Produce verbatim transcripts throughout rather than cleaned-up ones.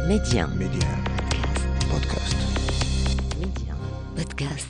Média. Média. Podcast. Média. Podcast.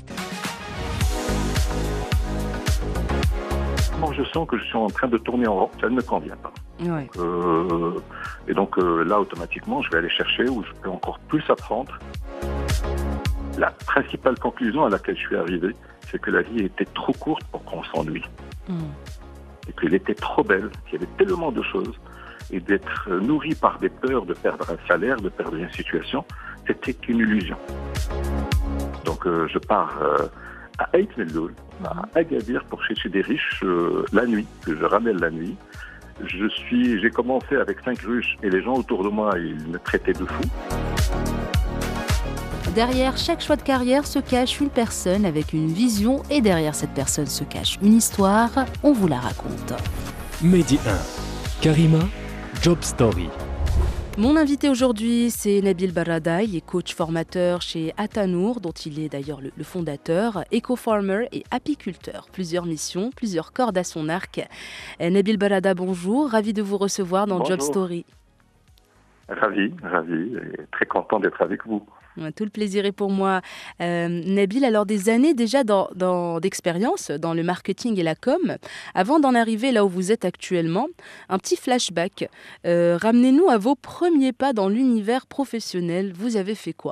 Moi, je sens que je suis en train de tourner en rond, ça ne me convient pas. Ouais. Euh, et donc euh, là, automatiquement, je vais aller chercher où je peux encore plus apprendre. La principale conclusion à laquelle je suis arrivé, c'est que la vie était trop courte pour qu'on s'ennuie. Mm. Et qu'elle était trop belle, qu'il y avait tellement de choses. Et d'être nourri par des peurs de perdre un salaire, de perdre une situation, c'était une illusion. Donc euh, je pars euh, à Ait Melloul, à Agadir, pour chercher des riches euh, la nuit, que je ramène la nuit. Je suis, j'ai commencé avec cinq ruches et les gens autour de moi, ils me traitaient de fou. Derrière chaque choix de carrière se cache une personne avec une vision et derrière cette personne se cache une histoire. On vous la raconte. Mehdi un, Karima, Job Story. Mon invité aujourd'hui, c'est Nabil Barada, il est coach formateur chez Atanour, dont il est d'ailleurs le, le fondateur, éco-farmer et apiculteur. Plusieurs missions, plusieurs cordes à son arc. Euh, Nabil Barada, bonjour, ravi de vous recevoir dans Bonjour. Job Story. Ravi, ravi, et très content d'être avec vous. Tout le plaisir est pour moi. Euh, Nabil, alors des années déjà dans, dans, d'expérience dans le marketing et la com. Avant d'en arriver là où vous êtes actuellement, un petit flashback. Euh, ramenez-nous à vos premiers pas dans l'univers professionnel. Vous avez fait quoi ?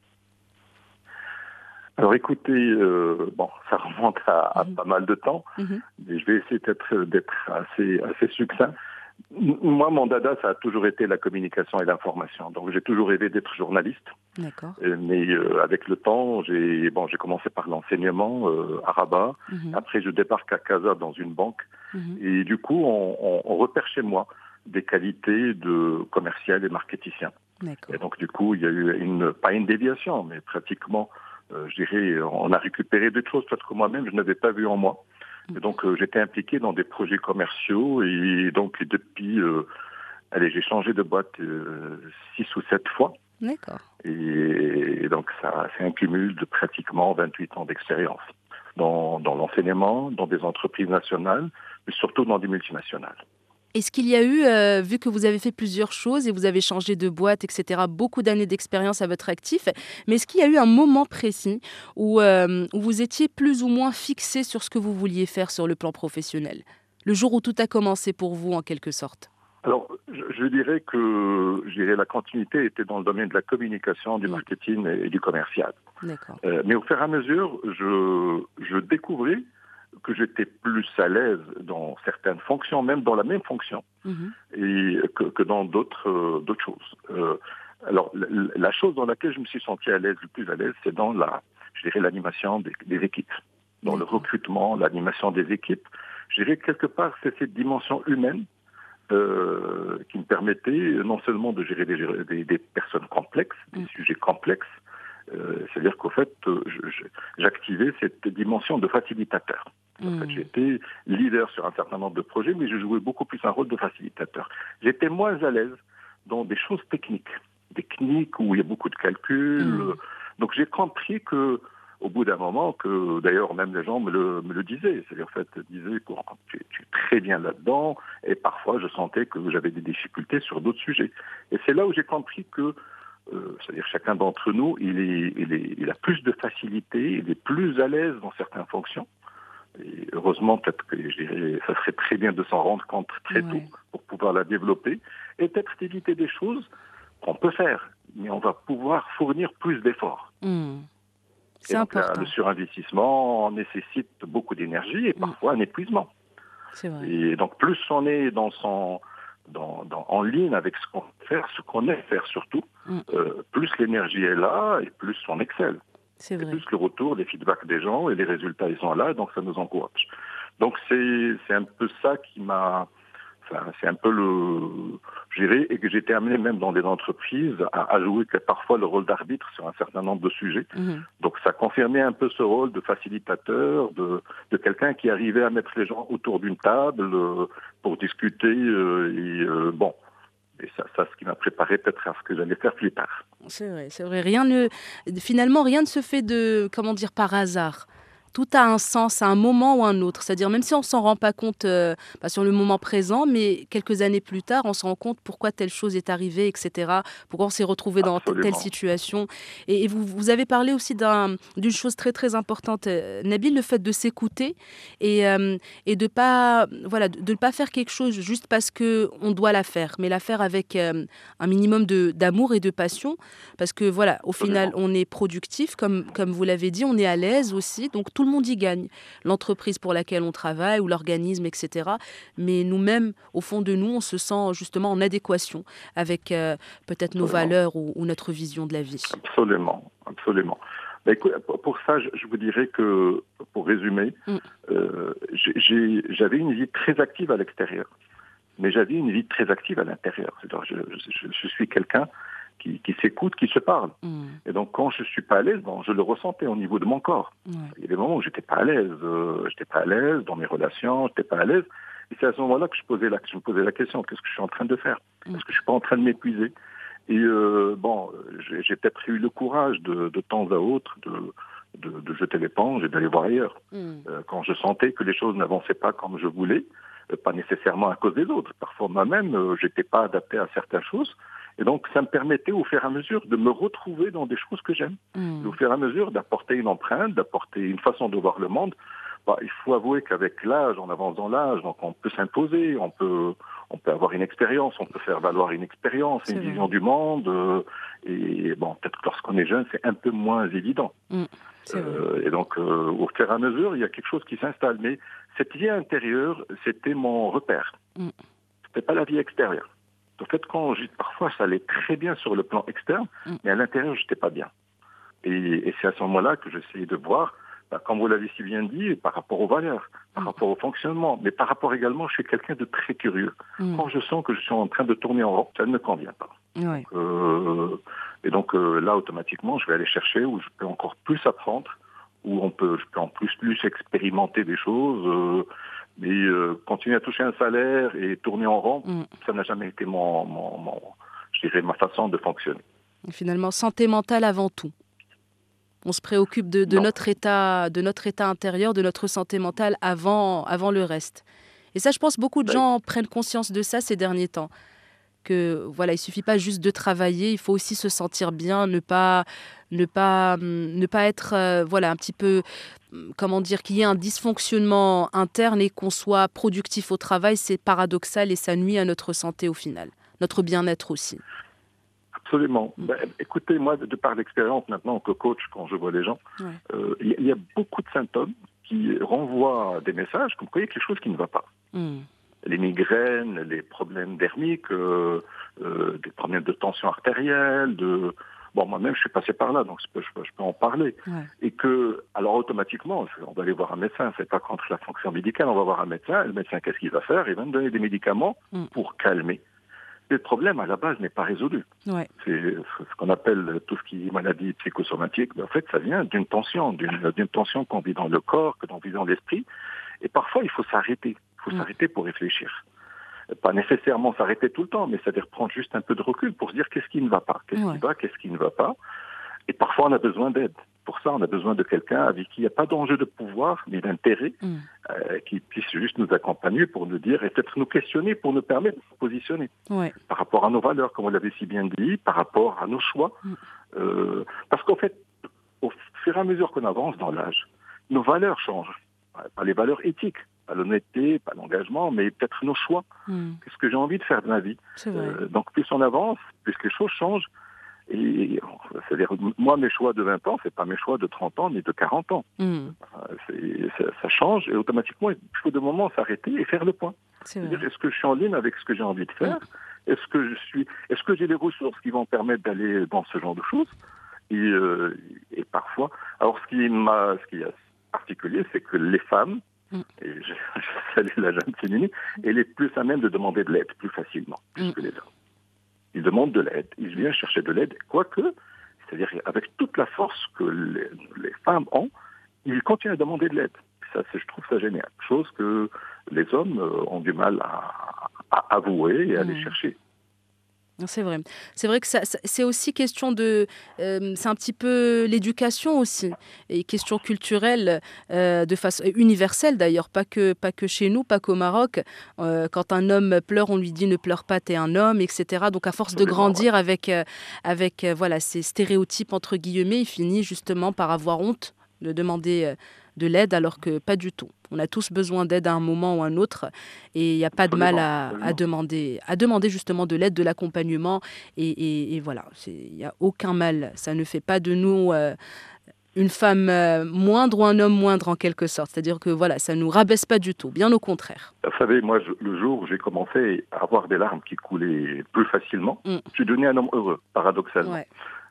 Alors écoutez, euh, bon, ça remonte à, à Mhm. pas mal de temps, Mhm. mais je vais essayer d'être, d'être assez, assez succinct. Moi, mon dada, ça a toujours été la communication et l'information. Donc, j'ai toujours rêvé d'être journaliste. D'accord. Euh, Mais euh, avec le temps, j'ai bon, j'ai commencé par l'enseignement euh, à Rabat. Mhm. Après, je débarque à Casa dans une banque. Mhm. Et du coup, on, on, on repère chez moi des qualités de commercial et marketicien. D'accord. Et donc, du coup, il y a eu une, pas une déviation, mais pratiquement, euh, je dirais, on a récupéré des choses parce que moi-même, je n'avais pas vu en moi. Et donc, euh, j'étais impliqué dans des projets commerciaux et donc, depuis, euh, allez, j'ai changé de boîte euh, six ou sept fois. D'accord. Et, et donc, ça, c'est un cumul de pratiquement vingt-huit ans d'expérience dans, dans l'enseignement, dans des entreprises nationales, mais surtout dans des multinationales. Est-ce qu'il y a eu, euh, vu que vous avez fait plusieurs choses et vous avez changé de boîte, et cetera, beaucoup d'années d'expérience à votre actif, mais est-ce qu'il y a eu un moment précis où, euh, où vous étiez plus ou moins fixé sur ce que vous vouliez faire sur le plan professionnel ? Le jour où tout a commencé pour vous, en quelque sorte. Alors, je, je dirais que je dirais, la continuité était dans le domaine de la communication, du Mm. marketing et, et du commercial. D'accord. Euh, mais au fur et à mesure, je, je découvrais que j'étais plus à l'aise dans certaines fonctions, même dans la même fonction, Mhm. et que, que dans d'autres, euh, d'autres choses. Euh, alors, la, la chose dans laquelle je me suis senti à l'aise, le plus à l'aise, c'est dans la, je dirais, l'animation des, des équipes, dans le D'accord. recrutement, l'animation des équipes. Je dirais que quelque part, c'est cette dimension humaine euh, qui me permettait non seulement de gérer des, des, des personnes complexes, des Mm. sujets complexes, euh, c'est-à-dire qu'au fait, euh, je- je- j'activais cette dimension de facilitateur. En fait, Mm. j'étais leader sur un certain nombre de projets, mais je jouais beaucoup plus un rôle de facilitateur. J'étais moins à l'aise dans des choses techniques, techniques où il y a beaucoup de calculs. Mm. euh, Donc j'ai compris que, au bout d'un moment, que d'ailleurs même les gens me le, me le disaient, c'est-à-dire en fait disaient que tu, tu es très bien là-dedans, et parfois je sentais que j'avais des difficultés sur d'autres sujets. Et c'est là où j'ai compris que euh, c'est-à-dire chacun d'entre nous, il, est, il, est, il a plus de facilité, il est plus à l'aise dans certaines fonctions. Et heureusement, peut-être que je dirais, ça serait très bien de s'en rendre compte très Ouais. tôt pour pouvoir la développer et peut-être d'éviter des choses qu'on peut faire, mais on va pouvoir fournir plus d'efforts. Mm. C'est Et donc là, important. le surinvestissement nécessite beaucoup d'énergie et Mm. parfois un épuisement. C'est vrai. Et donc plus on est dans son, dans, dans, en ligne avec ce qu'on veut faire, ce qu'on aime faire surtout, Mm. euh, plus l'énergie est là et plus on excelle. C'est Et vrai. plus le retour, les feedbacks des gens et les résultats, ils sont là, donc ça nous encourage. Donc c'est, c'est un peu ça qui m'a... Enfin, c'est un peu le... Je dirais, et que j'ai été amené même dans des entreprises à, à jouer que parfois le rôle d'arbitre sur un certain nombre de sujets. Mhm. Donc ça confirmait un peu ce rôle de facilitateur, de, de quelqu'un qui arrivait à mettre les gens autour d'une table euh, pour discuter. Euh, et euh, bon, et ça, ça, ce qui m'a préparé peut-être à ce que j'allais faire plus tard. C'est vrai, c'est vrai. Rien ne... Finalement, rien ne se fait de, comment dire, par hasard. tout a un sens à un moment ou un autre. C'est-à-dire, même si on ne s'en rend pas compte euh, bah, sur le moment présent, mais quelques années plus tard, on se rend compte pourquoi telle chose est arrivée, et cetera. Pourquoi on s'est retrouvé dans t- telle Absolument. situation. Et, et vous, vous avez parlé aussi d'un, d'une chose très, très importante, euh, Nabil, le fait de s'écouter et, euh, et de pas, voilà, de ne pas faire quelque chose juste parce qu'on doit la faire, mais la faire avec euh, un minimum de, d'amour et de passion. Parce que, voilà, au final, Absolument. on est productif, comme, comme vous l'avez dit, on est à l'aise aussi, donc tout le monde y gagne. L'entreprise pour laquelle on travaille ou l'organisme, et cetera. Mais nous-mêmes, au fond de nous, on se sent justement en adéquation avec euh, peut-être nos Absolument. valeurs ou, ou notre vision de la vie. Absolument, absolument. Ben, écoute, pour ça, je, je vous dirais que, pour résumer, Mm. euh, j'ai, j'ai- j'avais une vie très active à l'extérieur, mais j'avais une vie très active à l'intérieur. C'est-à-dire, je, je, je suis quelqu'un qui, qui s'écoute, qui se parle. Mm. Et donc, quand je suis pas à l'aise, bon, je le ressentais au niveau de mon corps. Ouais. Il y a des moments où j'étais pas à l'aise, euh, j'étais pas à l'aise dans mes relations, j'étais pas à l'aise. Et c'est à ce moment-là que je posais la, je me posais la question, qu'est-ce que je suis en train de faire? Mm. Est-ce que je suis pas en train de m'épuiser? Et euh, bon, j'ai, j'ai peut-être eu le courage de, de temps à autre de, de, de jeter l'éponge et d'aller voir ailleurs. Mm. Euh, quand je sentais que les choses n'avançaient pas comme je voulais, euh, pas nécessairement à cause des autres. Parfois moi-même, euh, j'étais pas adapté à certaines choses. Et donc, ça me permettait au fur et à mesure de me retrouver dans des choses que j'aime. Mm. Et au fur et à mesure d'apporter une empreinte, d'apporter une façon de voir le monde. Bah, il faut avouer qu'avec l'âge, on avance dans l'âge, donc on peut s'imposer, on peut, on peut avoir une expérience, on peut faire valoir une expérience, C'est une vrai. vision du monde. euh, et bon, peut-être que lorsqu'on est jeune, c'est un peu moins évident. Mm. C'est vrai. Euh, et donc, euh, au fur et à mesure, il y a quelque chose qui s'installe. Mais cette vie intérieure, c'était mon repère. Mm. C'était pas la vie extérieure. En fait, quand j'ai, parfois, ça allait très bien sur le plan externe, Mm. mais à l'intérieur, j'étais pas bien. Et, et c'est à ce moment-là que j'essayais de voir, bah, comme vous l'avez si bien dit, par rapport aux valeurs, par Mm. rapport au fonctionnement, mais par rapport également, je suis quelqu'un de très curieux. Mm. Quand je sens que je suis en train de tourner en rond, ça ne me convient pas. Ouais. Euh, et donc euh, là, automatiquement, je vais aller chercher où je peux encore plus apprendre, où on peut, je peux en plus plus expérimenter des choses. Euh, mais euh, continuer à toucher un salaire et tourner en rond, Mm. ça n'a jamais été mon, mon, mon, je dirais, ma façon de fonctionner. Et finalement, santé mentale avant tout. On se préoccupe de, de Non. notre état, de notre état intérieur, de notre santé mentale avant, avant le reste. Et ça, je pense, beaucoup de Ben, gens prennent conscience de ça ces derniers temps. Que voilà, il suffit pas juste de travailler, il faut aussi se sentir bien, ne pas, ne pas, hum, ne pas être, euh, voilà, un petit peu, hum, comment dire, qu'il y ait un dysfonctionnement interne et qu'on soit productif au travail, c'est paradoxal et ça nuit à notre santé au final, notre bien-être aussi. absolument. Mm. Ben, écoutez, moi, de, de par l'expérience maintenant que coach, quand je vois les gens, Ouais. euh, il y, a- il y a beaucoup de symptômes qui renvoient des messages comme quoi il y a quelque chose qui ne va pas. Mm. Les migraines, les problèmes dermiques, euh, euh, des problèmes de tension artérielle, de... Bon, moi-même, je suis passé par là, donc je peux, je peux, je peux en parler. Ouais. Et que, alors automatiquement, on va aller voir un médecin, c'est pas contre la fonction médicale, on va voir un médecin, et le médecin, qu'est-ce qu'il va faire? Il va me donner des médicaments Mm. pour calmer. Mais le problème, à la base, n'est pas résolu. Ouais. C'est ce qu'on appelle tout ce qui est maladie psychosomatique. Mais en fait, ça vient d'une tension, d'une, d'une tension qu'on vit dans le corps, que l'on vit dans l'esprit. Et parfois, il faut s'arrêter. Il faut Mm. s'arrêter pour réfléchir. Pas nécessairement s'arrêter tout le temps, mais c'est-à-dire prendre juste un peu de recul pour se dire qu'est-ce qui ne va pas, qu'est-ce Ouais. qui va, qu'est-ce qui ne va pas. Et parfois, on a besoin d'aide. Pour ça, on a besoin de quelqu'un avec qui il n'y a pas d'enjeu de pouvoir, mais d'intérêt, Mm. euh, qui puisse juste nous accompagner pour nous dire et peut-être nous questionner pour nous permettre de nous positionner Ouais. par rapport à nos valeurs, comme vous l'avez si bien dit, par rapport à nos choix. Mm. Euh, parce qu'en fait, au fur et à mesure qu'on avance dans l'âge, nos valeurs changent. Pas les valeurs éthiques, pas l'honnêteté, pas l'engagement, mais peut-être nos choix. Mm. Qu'est-ce que j'ai envie de faire de ma vie? C'est vrai. Euh, donc plus on avance, plus les choses changent. Et c'est-à-dire, moi, mes choix de vingt ans, c'est pas mes choix de trente ans ni de quarante ans. Mm. C'est, ça, ça change et automatiquement, il faut de moments s'arrêter et faire le point. C'est C'est-à-dire, vrai. est-ce que je suis en ligne avec ce que j'ai envie de faire? Est-ce que je suis, est-ce que j'ai les ressources qui vont me permettre d'aller dans ce genre de choses? Et, euh, et parfois, alors ce qui m'a, ce qui est particulier, c'est que les femmes, Mm. et je, je salue la jeune féminine, elle est plus à même de demander de l'aide plus facilement plus Mm. que les hommes. Ils demandent de l'aide, ils viennent chercher de l'aide, quoique, c'est-à-dire avec toute la force que les, les femmes ont, ils continuent à demander de l'aide. Ça, c'est, je trouve ça génial. Chose que les hommes euh, ont du mal à, à avouer et à aller Mm. chercher. C'est vrai. C'est vrai que ça, ça, c'est aussi question de... Euh, c'est un petit peu l'éducation aussi, et question culturelle, euh, de façon universelle d'ailleurs, pas que, pas que chez nous, pas qu'au Maroc. Euh, quand un homme pleure, on lui dit ne pleure pas, t'es un homme, et cetera. Donc à force de grandir ouais. avec, euh, avec euh, voilà, ces stéréotypes entre guillemets, il finit justement par avoir honte de demander euh, de l'aide, alors que pas du tout. On a tous besoin d'aide à un moment ou à un autre, et il n'y a pas de mal à, à, demander, à demander justement de l'aide, de l'accompagnement, et, et, et voilà, il n'y a aucun mal. Ça ne fait pas de nous euh, une femme euh, moindre ou un homme moindre en quelque sorte. C'est-à-dire que voilà, ça ne nous rabaisse pas du tout, bien au contraire. Vous savez, moi, je, le jour où j'ai commencé à avoir des larmes qui coulaient plus facilement, mm. je suis devenu un homme heureux, paradoxalement. Ouais.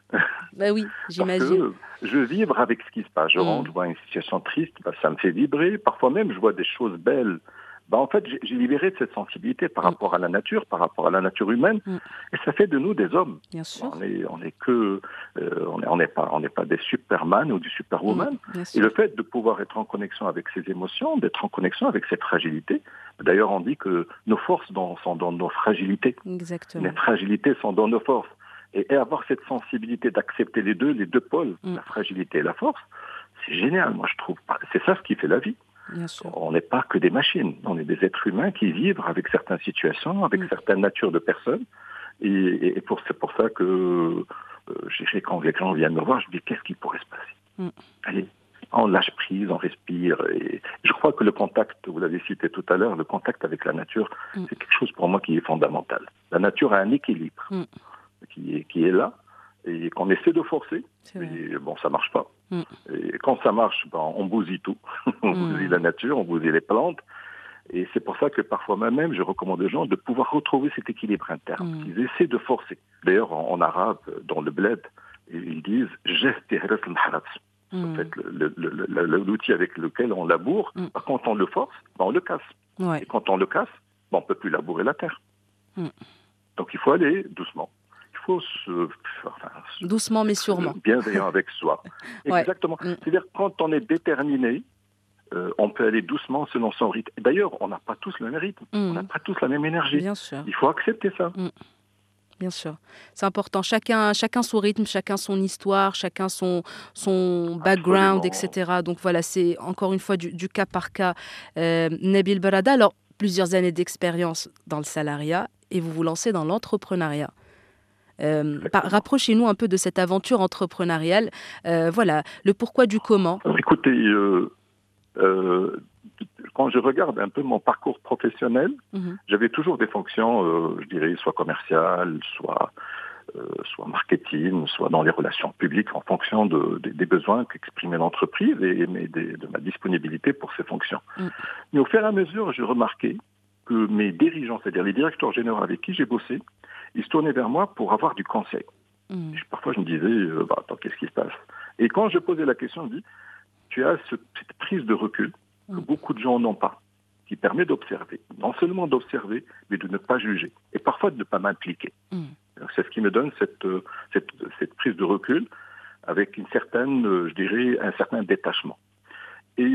Ben oui, j'imagine. Parce que je vibre avec ce qui se passe. Je mmh. rentre, je vois une situation triste, ben ça me fait vibrer. Parfois même, je vois des choses belles. Ben en fait, j'ai, j'ai libéré de cette sensibilité par mmh. rapport à la nature, par rapport à la nature humaine. Mmh. Et ça fait de nous des hommes. Bien sûr. On est, on est que, euh, on est, on n'est pas, on n'est pas des Superman ou du Superwoman. Mmh. Et le fait de pouvoir être en connexion avec ses émotions, d'être en connexion avec cette fragilité. D'ailleurs, on dit que nos forces dans, sont dans nos fragilités. Exactement. Les fragilités sont dans nos forces. Et avoir cette sensibilité d'accepter les deux, les deux pôles, mm. la fragilité et la force, c'est génial, moi je trouve. C'est ça ce qui fait la vie. Bien sûr. On n'est pas que des machines, on est des êtres humains qui vivent avec certaines situations, avec mm. certaines natures de personnes. Et, et pour, c'est pour ça que euh, j'ai, quand les gens viennent me voir, je dis qu'est-ce qui pourrait se passer mm. Allez, on lâche prise, on respire. Et je crois que le contact, vous l'avez cité tout à l'heure, le contact avec la nature, mm. c'est quelque chose pour moi qui est fondamental. La nature a un équilibre. Mm. Qui est, qui est là et qu'on essaie de forcer. Et bon, ça marche pas. Mm. Et quand ça marche, ben, on bousille tout. on mm. bousille la nature, on bousille les plantes. Et c'est pour ça que parfois même, je recommande aux gens de pouvoir retrouver cet équilibre interne. Mm. Ils essaient de forcer. D'ailleurs, en, en arabe, dans le bled, ils disent « geste al-maharat ». En fait, le, le, le, le, l'outil avec lequel on laboure, mm. quand on le force, ben, on le casse. Ouais. Et quand on le casse, ben, on ne peut plus labourer la terre. Mm. Donc il faut aller doucement. Il faut se, enfin, doucement mais sûrement. Bienveillant avec soi. ouais. Exactement. Mm. C'est-à-dire quand on est déterminé, euh, on peut aller doucement selon son rythme. D'ailleurs, on n'a pas tous le même rythme. Mm. On n'a pas tous la même énergie. Bien sûr. Il faut accepter ça. Mm. Bien sûr. C'est important. Chacun, chacun son rythme, chacun son histoire, chacun son, son background, Absolument. et cetera. Donc voilà, c'est encore une fois du, du cas par cas. Euh, Nabil Barada, alors plusieurs années d'expérience dans le salariat et vous vous lancez dans l'entrepreneuriat. Euh, par, rapprochez-nous un peu de cette aventure entrepreneuriale. Euh, voilà, le pourquoi du comment. Alors, écoutez, euh, euh, quand je regarde un peu mon parcours professionnel, mm-hmm. j'avais toujours des fonctions, euh, je dirais, soit commerciales, soit, euh, soit marketing, soit dans les relations publiques, en fonction de, de, des besoins qu'exprimait l'entreprise et, et de, de ma disponibilité pour ces fonctions. Mm. Mais au fur et à mesure, j'ai remarqué que mes dirigeants, c'est-à-dire les directeurs généraux avec qui j'ai bossé, ils se tournaient vers moi pour avoir du conseil. Mmh. Parfois, je me disais, euh, bah, attends, qu'est-ce qui se passe ? Et quand je posais la question, je me dis, tu as ce, cette prise de recul que mmh. beaucoup de gens n'ont pas, qui permet d'observer. Non seulement d'observer, mais de ne pas juger. Et parfois de ne pas m'impliquer. Mmh. Donc, c'est ce qui me donne cette, cette, cette prise de recul avec une certaine, je dirais, un certain détachement. Et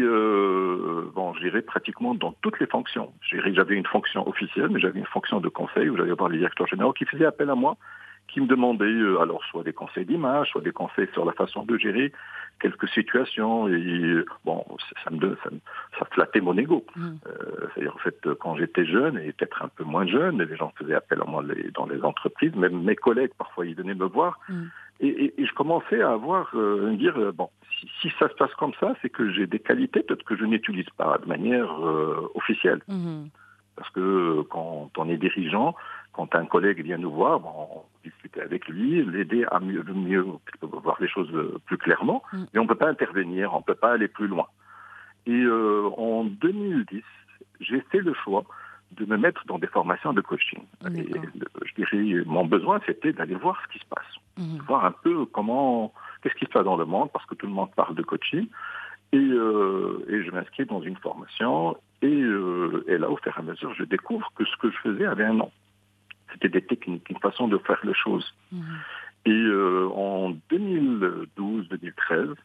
euh, bon, je dirais pratiquement dans toutes les fonctions. Je dirais, j'avais une fonction officielle, mais j'avais une fonction de conseil où j'allais voir les directeurs généraux qui faisaient appel à moi, qui me demandaient euh, alors soit des conseils d'image, soit des conseils sur la façon de gérer quelques situations. Et bon, ça, ça me donne, ça, ça flattait mon ego. Mmh. Euh, c'est-à-dire en fait, quand j'étais jeune et peut-être un peu moins jeune, les gens faisaient appel à moi les, dans les entreprises, même mes collègues parfois ils venaient me voir. Mmh. Et, et, et je commençais à avoir, euh, me dire, euh, bon, si, si ça se passe comme ça, c'est que j'ai des qualités peut-être que je n'utilise pas de manière euh, officielle. Mmh. Parce que euh, quand on est dirigeant, quand un collègue vient nous voir, bon, on discute avec lui, l'aider à mieux, mieux voir les choses plus clairement, mmh. mais on ne peut pas intervenir, on ne peut pas aller plus loin. Et euh, en deux mille dix, j'ai fait le choix de me mettre dans des formations de coaching. Et, je dirais, mon besoin, c'était d'aller voir ce qui se passe. Mmh. Voir un peu comment, qu'est-ce qui se passe dans le monde, parce que tout le monde parle de coaching. Et, euh, et je m'inscris dans une formation. Et, euh, et là, au fur et à mesure, je découvre que ce que je faisais avait un nom. C'était des techniques, une façon de faire les choses. Mmh. Et euh, en deux mille douze deux mille treize,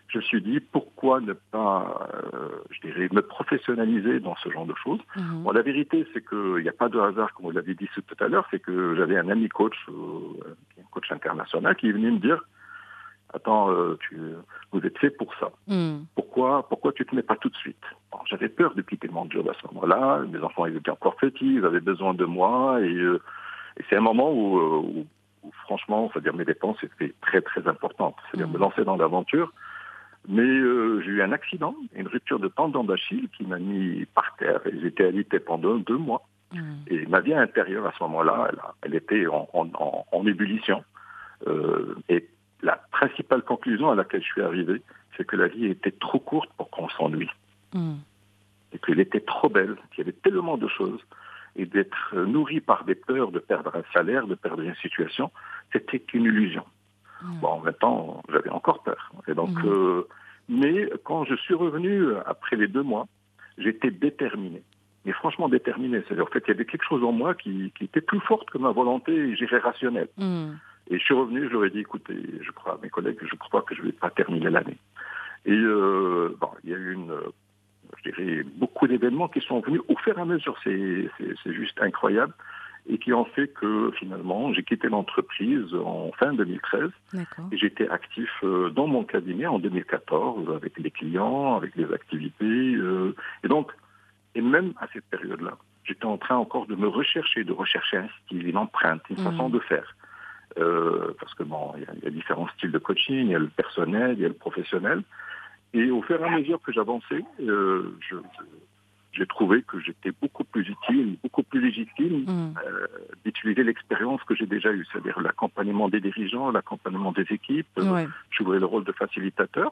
je me suis dit, pourquoi ne pas, euh, je dirais, me professionnaliser dans ce genre de choses. Mmh. Bon, la vérité, c'est qu'il n'y a pas de hasard, comme vous l'avez dit tout à l'heure, c'est que j'avais un ami coach, euh, un coach international, qui est venu me dire, attends, euh, tu, vous êtes fait pour ça. Mmh. Pourquoi, pourquoi tu ne te mets pas tout de suite? Bon, j'avais peur de quitter mon job à ce moment-là. Mes enfants, ils étaient encore petits, ils avaient besoin de moi. Et, euh, et c'est un moment où, où, où, franchement, c'est-à-dire mes dépenses étaient très, très importantes. C'est-à-dire mmh. me lancer dans l'aventure. Mais euh, j'ai eu un accident, une rupture de tendon d'Achille qui m'a mis par terre. Et j'étais alité pendant deux mois. Mmh. Et ma vie intérieure, à ce moment-là, elle, elle était en, en, en ébullition. Euh, et la principale conclusion à laquelle je suis arrivé, c'est que la vie était trop courte pour qu'on s'ennuie. Mmh. Et qu'elle était trop belle, qu'il y avait tellement de choses. Et d'être nourri par des peurs de perdre un salaire, de perdre une situation, c'était une illusion. Mmh. Bon, en même temps, j'avais encore peur. Et donc, mmh. euh, mais quand je suis revenu, après les deux mois, j'étais déterminé. Mais franchement déterminé. C'est-à-dire, en fait, il y avait quelque chose en moi qui, qui était plus forte que ma volonté, je dirais, rationnelle. Mmh. Et je suis revenu, je leur ai dit, écoutez, je crois à mes collègues, je crois que je ne vais pas terminer l'année. Et euh, bon, il y a eu une, je dirais, beaucoup d'événements qui sont venus au fur et à mesure. C'est, c'est, c'est juste incroyable. Et qui ont fait que, finalement, j'ai quitté l'entreprise en fin deux mille treize. D'accord. Et j'étais actif euh, dans mon cabinet en deux mille quatorze, avec les clients, avec les activités. Euh, et donc, et même à cette période-là, j'étais en train encore de me rechercher, de rechercher un style, une empreinte, une mmh. façon de faire. Euh, parce que bon, il y, y a différents styles de coaching, il y a le personnel, il y a le professionnel. Et au fur et à mesure que j'avançais, euh, je, je, j'ai trouvé que j'étais beaucoup plus utile, beaucoup plus légitime mmh. euh, d'utiliser l'expérience que j'ai déjà eue, c'est-à-dire l'accompagnement des dirigeants, l'accompagnement des équipes. Ouais. Euh, je jouais le rôle de facilitateur.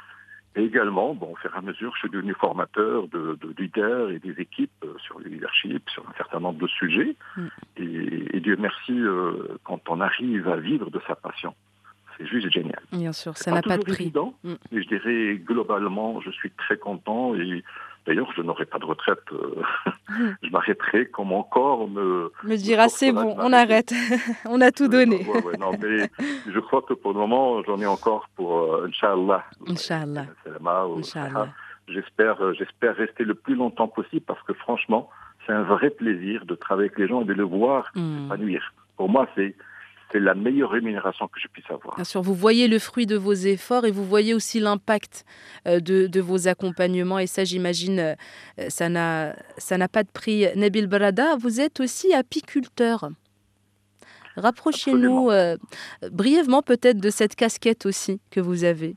Et également, bon, au fur et à mesure, je suis devenu formateur de, de leaders et des équipes euh, sur le leadership, sur un certain nombre de sujets. Mm. Et, et Dieu merci, euh, quand on arrive à vivre de sa passion, c'est juste génial. Bien sûr, ça n'a pas de prix. Évident, mm. Mais je dirais, globalement, je suis très content. Et d'ailleurs, je n'aurai pas de retraite. Euh, mm. Je m'arrêterai quand mon corps me... Me dira, c'est bon, on arrête. On a tout donné. Euh, ouais, ouais, non, mais je crois que pour le moment, j'en ai encore pour euh, Inch'Allah. Inch'Allah. Inch'Allah. J'espère, euh, j'espère rester le plus longtemps possible parce que franchement, c'est un vrai plaisir de travailler avec les gens et de les voir mm. s'épanouir. Pour moi, c'est... c'est la meilleure rémunération que je puisse avoir. Bien sûr, vous voyez le fruit de vos efforts et vous voyez aussi l'impact de, de vos accompagnements. Et ça, j'imagine, ça n'a, ça n'a pas de prix. Nabil Barada, vous êtes aussi apiculteur. Rapprochez-nous euh, brièvement peut-être de cette casquette aussi que vous avez.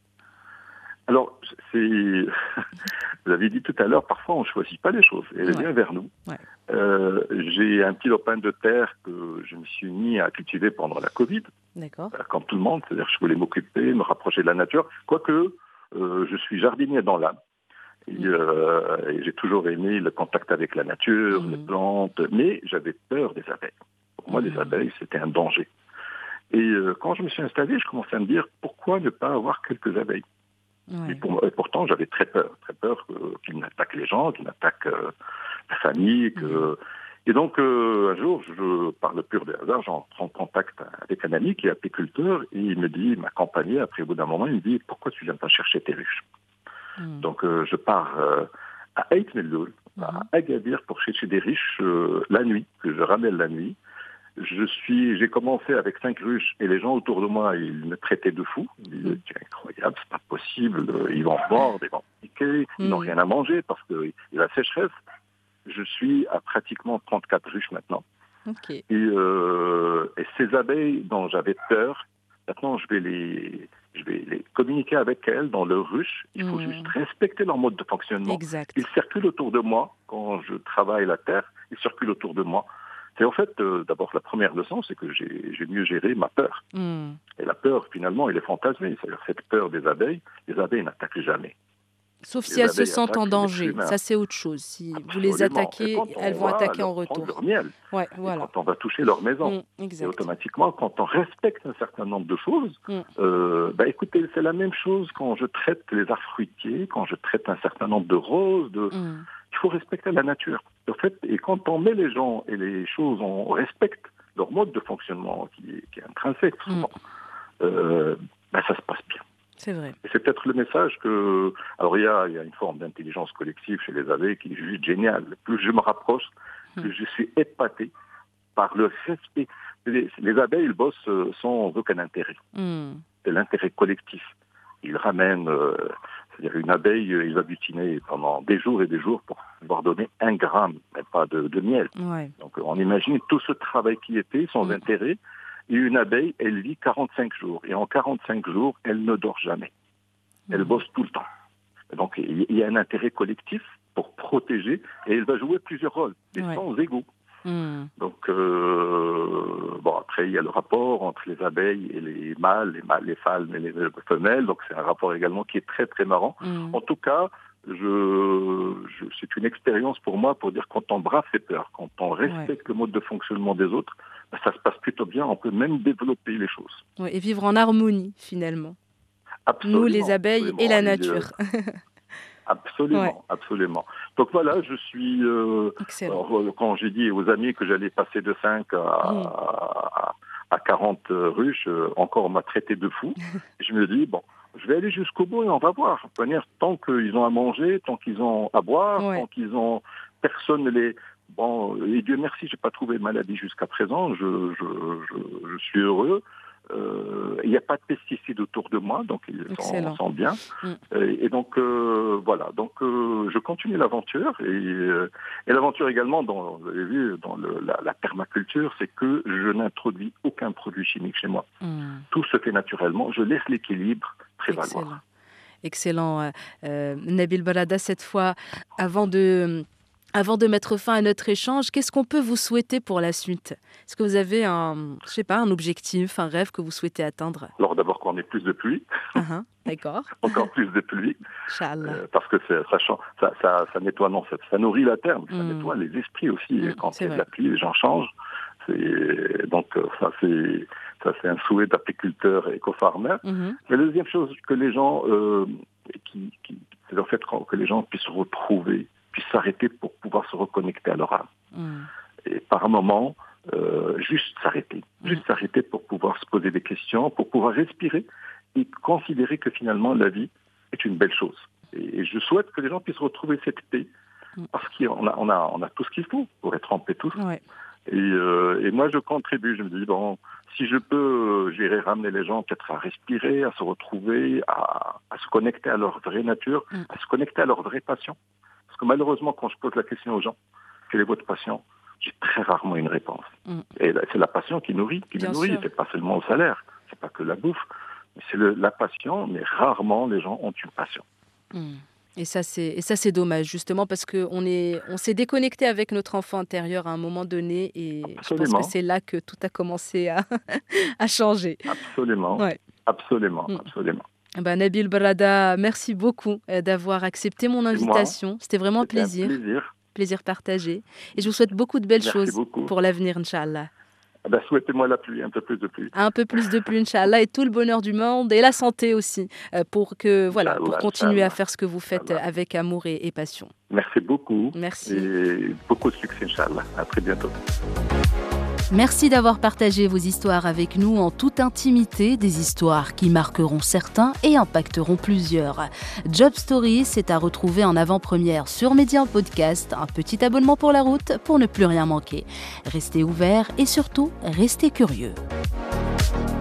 Alors, c'est... vous avez dit tout à l'heure, parfois on ne choisit pas les choses. Elle ouais. vient vers nous. Ouais. Euh, j'ai un petit lopin de terre que je me suis mis à cultiver pendant la Covid. D'accord. Comme tout le monde, c'est-à-dire que je voulais m'occuper, me rapprocher de la nature. Quoique, euh, je suis jardinier dans l'âme. Et, mmh. euh, et j'ai toujours aimé le contact avec la nature, mmh. les plantes, mais j'avais peur des abeilles. Pour moi, mmh. les abeilles, c'était un danger. Et euh, quand je me suis installé, je commençais à me dire, pourquoi ne pas avoir quelques abeilles? Ouais. Et, pour, et pourtant, j'avais très peur, très peur euh, qu'ils n'attaquent les gens, qu'ils n'attaquent euh, la famille. Que... Mmh. Et donc, euh, un jour, je, par le pur des hasards, j'entre en contact avec un ami qui est apiculteur et il me dit, il m'accompagnait. Après, au bout d'un moment, il me dit, pourquoi tu viens pas chercher tes ruches? Mmh. Donc, euh, je pars euh, à Ait Melloul, mmh. à Agadir, pour chercher des ruches euh, la nuit, que je ramène la nuit. Je suis, j'ai commencé avec cinq ruches et les gens autour de moi, ils me traitaient de fou. Ils me disaient, c'est incroyable, c'est pas possible, ils vont mordre, ils vont piquer, ils mmh. n'ont rien à manger parce qu'il y a la sécheresse. Je suis à pratiquement trente-quatre ruches maintenant. Okay. Et, euh, et ces abeilles dont j'avais peur, maintenant je vais les, je vais les communiquer avec elles dans leurs ruches. Il faut mmh. juste respecter leur mode de fonctionnement. Exact. Ils circulent autour de moi quand je travaille la terre. Ils circulent autour de moi. Et en fait, euh, d'abord, la première leçon, c'est que j'ai, j'ai mieux géré ma peur. Mm. Et la peur, finalement, elle est fantasmée. C'est-à-dire cette peur des abeilles, les abeilles n'attaquent jamais. Sauf les si elles se sentent en danger. Ça, c'est autre chose. Si Absolument. Vous les attaquez, elles vont attaquer en retour. Leur miel. Ouais, voilà. Quand on va toucher leur maison. Mm, exact. Et automatiquement, quand on respecte un certain nombre de choses, mm. euh, bah, écoutez, c'est la même chose quand je traite les arbres fruitiers, quand je traite un certain nombre de roses, de... Mm. Il faut respecter la nature. En fait, et quand on met les gens et les choses, on respecte leur mode de fonctionnement qui est, qui est intrinsèque, souvent, mm. euh, ben ça se passe bien. C'est vrai. Et c'est peut-être le message que... Alors il y a, il y a une forme d'intelligence collective chez les abeilles qui est juste géniale. Plus je me rapproche, plus je suis épaté par le respect. Les, les abeilles, ils bossent sans aucun intérêt. Mm. C'est l'intérêt collectif. Ils ramènent... Euh, c'est-à-dire une abeille, il va butiner pendant des jours et des jours pour pouvoir donner un gramme, mais pas de, de miel. Ouais. Donc on imagine tout ce travail qui était sans mm. intérêt. Et une abeille, elle vit quarante-cinq jours. Et en quarante-cinq jours, elle ne dort jamais. Elle mmh. bosse tout le temps. Donc, il y a un intérêt collectif pour protéger. Et elle va jouer plusieurs rôles, des ouais. sens égaux. Mmh. Donc, euh, bon, après, il y a le rapport entre les abeilles et les mâles, les mâles, les femmes et les femelles. Donc, c'est un rapport également qui est très, très marrant. Mmh. En tout cas, je, je, c'est une expérience pour moi pour dire quand on brave ses peurs, quand on respecte ouais. le mode de fonctionnement des autres, ça se passe plutôt bien, on peut même développer les choses. Oui, et vivre en harmonie, finalement. Absolument, nous, les abeilles et la nature. Et, euh, absolument, ouais. absolument. Donc voilà, je suis... Euh, alors, quand j'ai dit aux amis que j'allais passer de cinq à, mmh. à, à quarante ruches, euh, encore on m'a traité de fou. Je me dis, bon, je vais aller jusqu'au bout et on va voir. De toute manière, tant qu'ils ont à manger, tant qu'ils ont à boire, ouais. tant qu'ils ont... Personne ne les... Bon, et Dieu merci, j'ai pas trouvé de maladie jusqu'à présent. Je, je, je, je suis heureux. Euh, il n'y a pas de pesticides autour de moi, donc ils sont, sont bien. Mm. Et, et donc euh, voilà, donc euh, je continue l'aventure et, euh, et l'aventure également dans, vous avez vu, dans le, la, la permaculture, c'est que je n'introduis aucun produit chimique chez moi. Mm. Tout se fait naturellement. Je laisse l'équilibre prévaloir. Excellent, Excellent. Euh, Nabil Barada, cette fois, avant de Avant de mettre fin à notre échange, qu'est-ce qu'on peut vous souhaiter pour la suite ? Est-ce que vous avez un, je sais pas, un objectif, un rêve que vous souhaitez atteindre ? Alors d'abord qu'on ait plus de pluie. Uh-huh, d'accord. Encore plus de pluie. Inch'Allah. Euh, parce que ça, ça, ça, ça nettoie, non, ça, ça nourrit la terre, mais ça mm. nettoie les esprits aussi. Mm, quand il y a de la pluie, les gens changent. C'est, donc ça c'est, ça c'est un souhait d'apiculteur et éco-farmer. Mm-hmm. La deuxième chose que les gens, euh, qui, qui, c'est le fait que les gens puissent se retrouver, puissent s'arrêter pour pouvoir se reconnecter à leur âme. Mmh. Et par moment, euh, juste s'arrêter. Mmh. Juste s'arrêter pour pouvoir se poser des questions, pour pouvoir respirer et considérer que finalement la vie est une belle chose. Et, et je souhaite que les gens puissent retrouver cette paix, mmh. parce qu'on a, on a, on a tout ce qu'il faut pour être en paix tous. Ouais. Et, euh, et moi, je contribue. Je me dis, bon, si je peux, j'irai ramener les gens peut-être à respirer, à se retrouver, à, à se connecter à leur vraie nature, mmh. à se connecter à leur vraie passion. Parce que malheureusement, quand je pose la question aux gens, quelle est votre passion ? J'ai très rarement une réponse. Mm. Et là, c'est la passion qui nourrit, qui nous nourrit. C'est pas seulement le salaire, c'est pas que la bouffe, mais c'est le, la passion. Mais rarement les gens ont une passion. Mm. Et ça, c'est et ça, c'est dommage justement parce que on est, on s'est déconnecté avec notre enfant intérieur à un moment donné, et Absolument. Je pense que c'est là que tout a commencé à, à changer. Absolument. Ouais. Absolument. Mm. Absolument. Ben, Nabil Barada, merci beaucoup d'avoir accepté mon invitation. C'était vraiment un plaisir. un plaisir. Plaisir partagé. Et je vous souhaite beaucoup de belles merci choses beaucoup. Pour l'avenir, Inch'Allah. Ben, souhaitez-moi la pluie, un peu plus de pluie. Un peu plus de pluie, Inch'Allah, et tout le bonheur du monde et la santé aussi, pour, que, voilà, pour continuer à faire ce que vous faites Inch'Allah. Avec amour et, et passion. Merci beaucoup. Merci. Et beaucoup de succès, Inch'Allah. À très bientôt. Merci d'avoir partagé vos histoires avec nous en toute intimité, des histoires qui marqueront certains et impacteront plusieurs. Job Story, c'est à retrouver en avant-première sur Média Podcast. Un petit abonnement pour la route pour ne plus rien manquer. Restez ouverts et surtout, restez curieux.